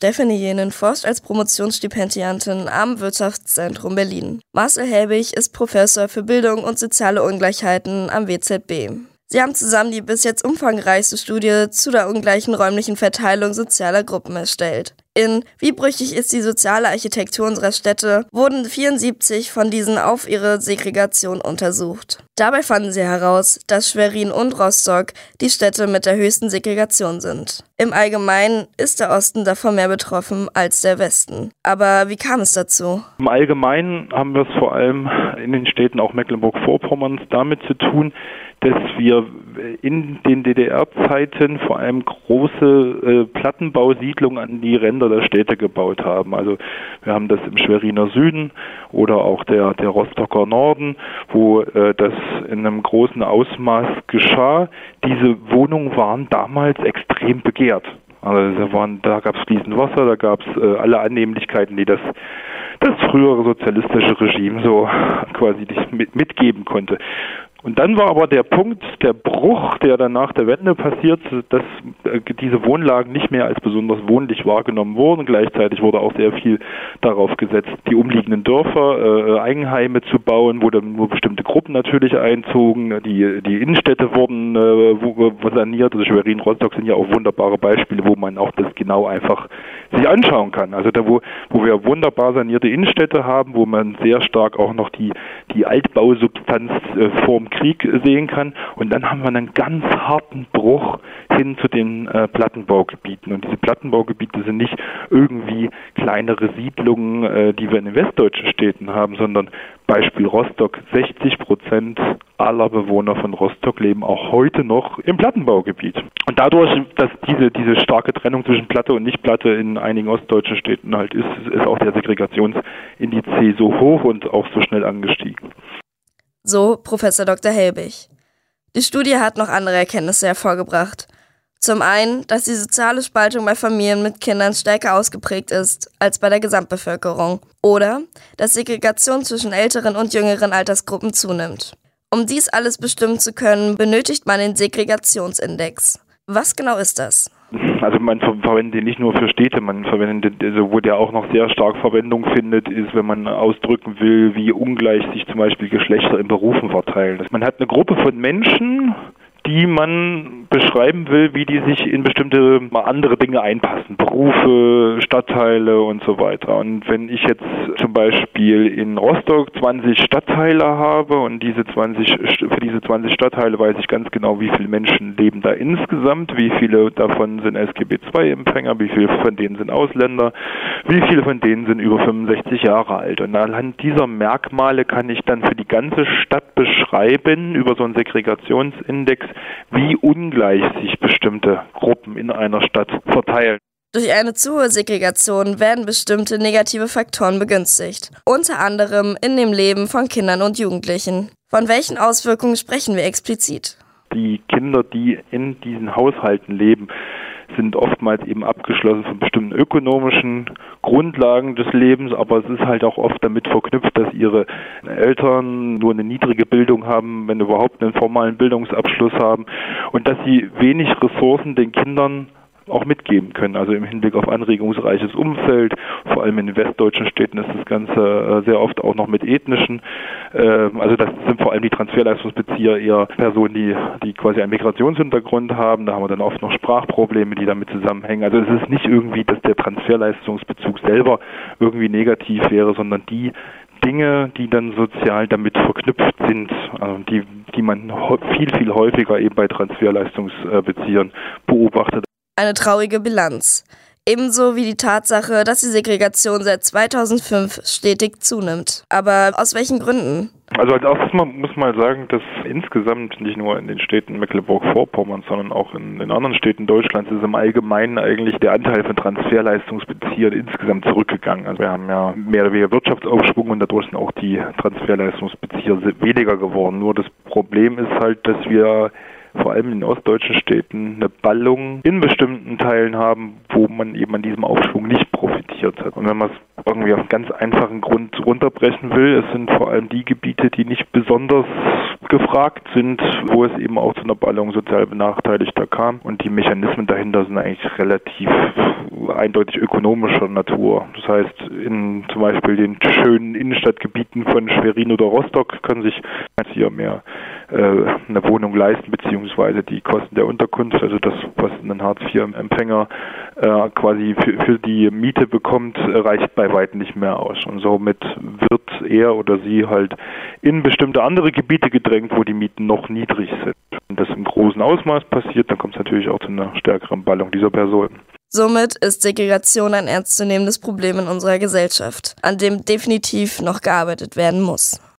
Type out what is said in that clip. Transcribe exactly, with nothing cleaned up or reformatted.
Stefanie Jenen forscht als Promotionsstipendiatin am Wirtschaftszentrum Berlin. Marcel Helbig ist Professor für Bildung und soziale Ungleichheiten am W Z B. Sie haben zusammen die bis jetzt umfangreichste Studie zu der ungleichen räumlichen Verteilung sozialer Gruppen erstellt. In Wie brüchig ist die soziale Architektur unserer Städte wurden vierundsiebzig von diesen auf ihre Segregation untersucht. Dabei fanden sie heraus, dass Schwerin und Rostock die Städte mit der höchsten Segregation sind. Im Allgemeinen ist der Osten davon mehr betroffen als der Westen. Aber wie kam es dazu? Im Allgemeinen haben wir es vor allem in den Städten auch Mecklenburg-Vorpommerns damit zu tun, dass wir in den D D R-Zeiten vor allem große äh, Plattenbausiedlungen an die Ränder der Städte gebaut haben. Also wir haben das im Schweriner Süden oder auch der, der Rostocker Norden, wo äh, das in einem großen Ausmaß geschah. Diese Wohnungen waren damals extrem begehrt. Also da, waren, da gab es fließend Wasser, da gab es äh, alle Annehmlichkeiten, die das, das frühere sozialistische Regime so quasi nicht mit, mitgeben konnte. Und dann war aber der Punkt, der Bruch, der dann nach der Wende passiert, dass diese Wohnlagen nicht mehr als besonders wohnlich wahrgenommen wurden. Gleichzeitig wurde auch sehr viel darauf gesetzt, die umliegenden Dörfer, äh, Eigenheime zu bauen, wo dann nur bestimmte Gruppen natürlich einzogen. Die, die Innenstädte wurden äh, saniert. Also Schwerin, Rostock sind ja auch wunderbare Beispiele, wo man auch das genau einfach sich anschauen kann. Also da, wo, wo wir wunderbar sanierte Innenstädte haben, wo man sehr stark auch noch die, die Altbausubstanz äh, vorm Krieg sehen kann. Und dann haben wir einen ganz harten Bruch hin zu den äh, Plattenbaugebieten. Und diese Plattenbaugebiete sind nicht irgendwie kleinere Siedlungen, äh, die wir in den westdeutschen Städten haben, sondern Beispiel Rostock, sechzig Prozent aller Bewohner von Rostock leben auch heute noch im Plattenbaugebiet. Und dadurch, dass diese, diese starke Trennung zwischen Platte und Nicht-Platte in einigen ostdeutschen Städten halt ist, ist auch der Segregationsindiz so hoch und auch so schnell angestiegen. So Professor Doktor Helbig. Die Studie hat noch andere Erkenntnisse hervorgebracht. Zum einen, dass die soziale Spaltung bei Familien mit Kindern stärker ausgeprägt ist als bei der Gesamtbevölkerung. Oder, dass Segregation zwischen älteren und jüngeren Altersgruppen zunimmt. Um dies alles bestimmen zu können, benötigt man den Segregationsindex. Was genau ist das? Also man verwendet den nicht nur für Städte, man verwendet den, also wo der auch noch sehr stark Verwendung findet, ist, wenn man ausdrücken will, wie ungleich sich zum Beispiel Geschlechter in Berufen verteilen. Man hat eine Gruppe von Menschen, die man beschreiben will, wie die sich in bestimmte andere Dinge einpassen. Berufe, Stadtteile und so weiter. Und wenn ich jetzt zum Beispiel in Rostock zwanzig Stadtteile habe und diese zwanzig, für diese zwanzig Stadtteile weiß ich ganz genau, wie viele Menschen leben da insgesamt, wie viele davon sind S G B zwei Empfänger, wie viele von denen sind Ausländer, wie viele von denen sind über fünfundsechzig Jahre alt. Und anhand dieser Merkmale kann ich dann für die ganze Stadt beschreiben, über so einen Segregationsindex, wie ungleich sich bestimmte Gruppen in einer Stadt verteilen. Durch eine zu hohe Segregation werden bestimmte negative Faktoren begünstigt, unter anderem in dem Leben von Kindern und Jugendlichen. Von welchen Auswirkungen sprechen wir explizit? Die Kinder, die in diesen Haushalten leben, sind oftmals eben abgeschlossen von bestimmten ökonomischen Grundlagen des Lebens, aber es ist halt auch oft damit verknüpft, dass ihre Eltern nur eine niedrige Bildung haben, wenn überhaupt einen formalen Bildungsabschluss haben und dass sie wenig Ressourcen den Kindern auch mitgeben können, also im Hinblick auf anregungsreiches Umfeld. Vor allem in den westdeutschen Städten ist das Ganze sehr oft auch noch mit ethnischen, also das sind vor allem die Transferleistungsbezieher eher Personen, die, die quasi einen Migrationshintergrund haben. Da haben wir dann oft noch Sprachprobleme, die damit zusammenhängen. Also es ist nicht irgendwie, dass der Transferleistungsbezug selber irgendwie negativ wäre, sondern die Dinge, die dann sozial damit verknüpft sind, also die, die man viel, viel häufiger eben bei Transferleistungsbeziehern beobachtet. Eine traurige Bilanz. Ebenso wie die Tatsache, dass die Segregation seit zweitausendfünf stetig zunimmt. Aber aus welchen Gründen? Also als erstes mal, muss man sagen, dass insgesamt nicht nur in den Städten Mecklenburg-Vorpommern, sondern auch in den anderen Städten Deutschlands ist im Allgemeinen eigentlich der Anteil von Transferleistungsbeziehern insgesamt zurückgegangen. Also wir haben ja mehr oder weniger Wirtschaftsaufschwung und dadurch sind auch die Transferleistungsbezieher weniger geworden. Nur das Problem ist halt, dass wir vor allem in den ostdeutschen Städten eine Ballung in bestimmten Teilen haben, wo man eben an diesem Aufschwung nicht profitiert hat. Und wenn man es irgendwie auf einen ganz einfachen Grund runterbrechen will, es sind vor allem die Gebiete, die nicht besonders gefragt sind, wo es eben auch zu einer Ballung sozial Benachteiligter kam. Und die Mechanismen dahinter sind eigentlich relativ eindeutig ökonomischer Natur. Das heißt, in zum Beispiel den schönen Innenstadtgebieten von Schwerin oder Rostock kann sich hier mehr äh, eine Wohnung leisten, beziehungsweise die Kosten der Unterkunft, also das, was ein Hartz vier Empfänger äh, quasi für, für die Miete bekommt, reicht bei weitem nicht mehr aus. Und somit wird er oder sie halt in bestimmte andere Gebiete gedrängt, wo die Mieten noch niedrig sind. Wenn das im großen Ausmaß passiert, dann kommt es natürlich auch zu einer stärkeren Ballung dieser Personen. Somit ist Segregation ein ernstzunehmendes Problem in unserer Gesellschaft, an dem definitiv noch gearbeitet werden muss.